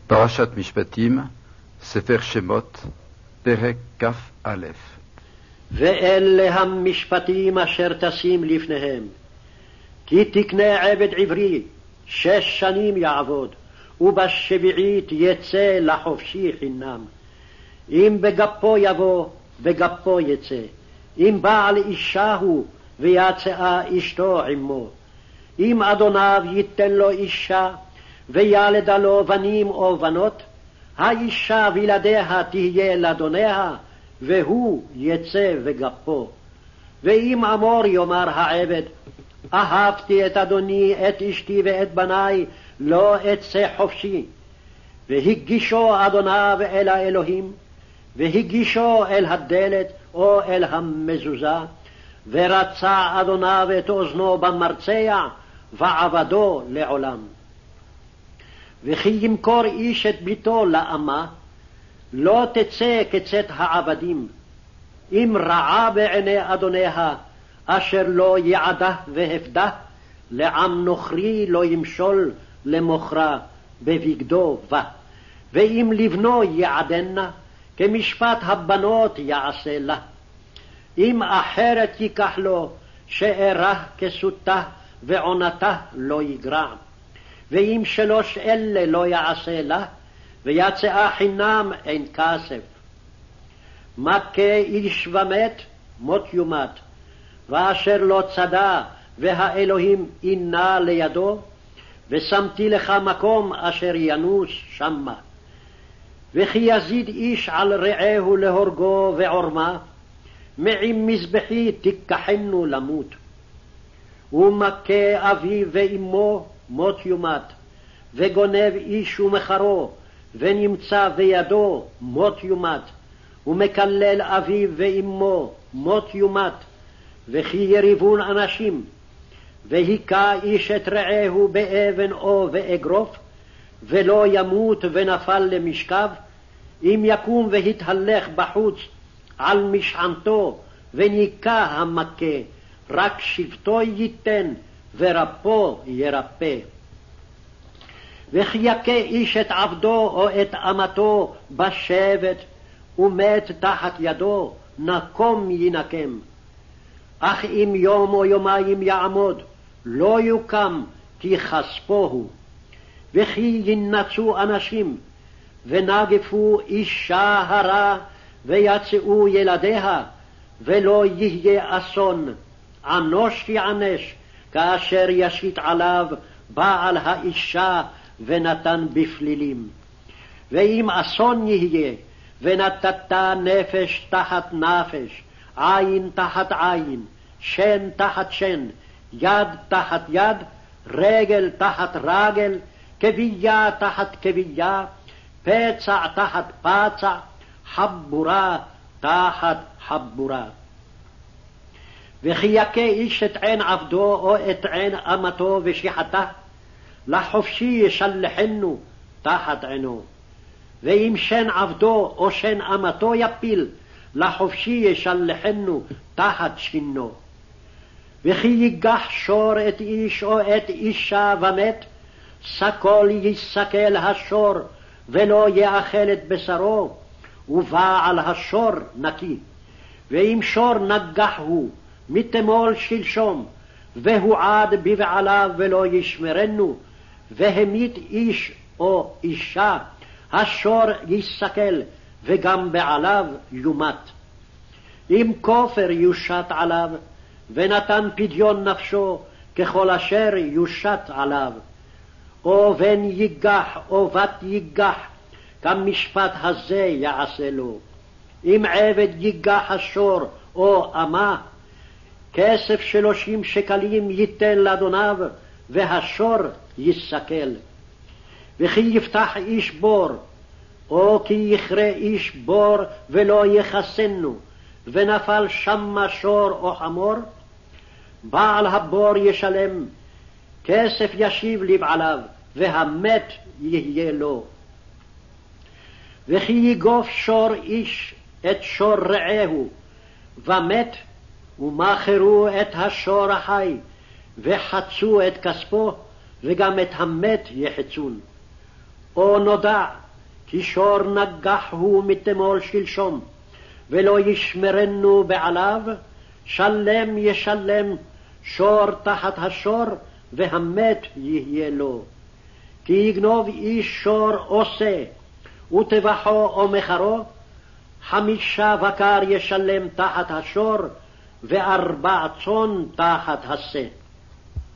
פרשת משפטים, ספר שמות, פרק כ"א. ואלה המשפטים אשר תשים לפניהם. כי תקנה עבד עברי 6 שנים יעבוד, ובשביעית יצא לחופשי חינם. אם בגפו יבוא, בגפו יצא. אם בעל אישה הוא, ויצאה אשתו עמו. אם אדוניו ייתן לו אישה, וילדה לו בנים או בנות, האישה וילדיה תהיה לאדוניה, והוא יצא בגפו. ואם אמור יאמר העבד, אהבתי את אדוני, את אשתי ואת בניי, לא אצא חופשי. והגישו אדוניו אל האלוהים, והגישו אל הדלת או אל המזוזה, ורצה אדוניו את אוזנו במרצע, ועבדו לעולם. וכי ימכור איש את ביתו לאמה, לא תצא כצאת העבדים. אם רעה בעיני אדוניה, אשר לא יעדה והפדה, לעם נוכרי לא ימשול למוכרה בבגדו בה. ואם לבנו יעדנה, כמשפט הבנות יעשה לה. אם אחרת ייקח לו, שארה כסותה ועונתה לא יגרע. ואם 3 אלה לא יעשה לה, ויצאה חינם אין כסף. מכה איש ומת, מות יומת. ואשר לא צדה, והאלוהים אינה לידו, ושמתי לך מקום אשר ינוס שמה. וכי יזיד איש על רעהו להורגו ועורמה, מעם מזבחי תיקחנו למות. ומכה אביו ואמו, מות יומת. וגונב איש ומחרו, ונמצא בידו, מות יומת. ומקלל אביו ואמו, מות יומת. וכי יריבון אנשים, והיכה איש את רעהו באבן או באגרוף, ולא ימות ונפל למשכב, אם יקום והתהלך בחוץ על משענתו, וניקה המכה, רק שבטו ייתן, ורפו ירפא. וכי יכה איש את עבדו או את אמתו בשבט, ומת תחת ידו, נקום ינקם. אך אם יום או יומיים יעמוד, לא יוקם, כי כספו הוא. וכי ינצו אנשים, ונגפו אישה הרע, ויצאו ילדיה, ולא יהיה אסון, ענוש יענש, כאשר ישית עליו בעל האישה, ונתן בפלילים. ואם אסון יהיה, ונתת נפש תחת נפש, עין תחת עין, שן תחת שן, יד תחת יד, רגל תחת רגל, כבייה תחת כבייה, פצע תחת פצע, חבורה תחת חבורה. וכי יכה איש את עין עבדו או את עין אמתו ושיחתה, לחופשי ישלחנו תחת עינו. ואם שן עבדו או שן אמתו יפיל, לחופשי ישלחנו תחת שינו. וכי ייגח שור את איש או את אישה ומת, סקול יסקל השור ולא יאכל את בשרו, ובעל השור נקי. ואם שור נגח הוא מתמול שלשום, והועד בבעליו ולא ישמרנו, והמית איש או אישה, השור יסקל, וגם בעליו יומת. אם כופר יושת עליו, ונתן פדיון נפשו, ככל אשר יושת עליו. או בן ייגח או בת ייגח, כמשפט הזה יעשה לו. אם עבד ייגח השור או אמה, כסף 30 שקלים ייתן לאדוניו, והשור יסקל. וכי יפתח איש בור, או כי יכרה איש בור ולא יחסנו, ונפל שמה שור או חמור, בעל הבור ישלם, כסף ישיב לבעליו, והמת יהיה לו. וכי יגוף שור איש את שור רעהו, ומת, ומכרו את השור החי, וחצו את כספו, וגם את המת יחצון. או נודע כי שור נגח הוא מתמול שלשום, ולא ישמרנו בעליו, שלם ישלם שור תחת השור, והמת יהיה לו. כי יגנוב איש שור עושה, וטבחו או מחרו, 5 בקר ישלם תחת השור, ו4 צאן תחת השה.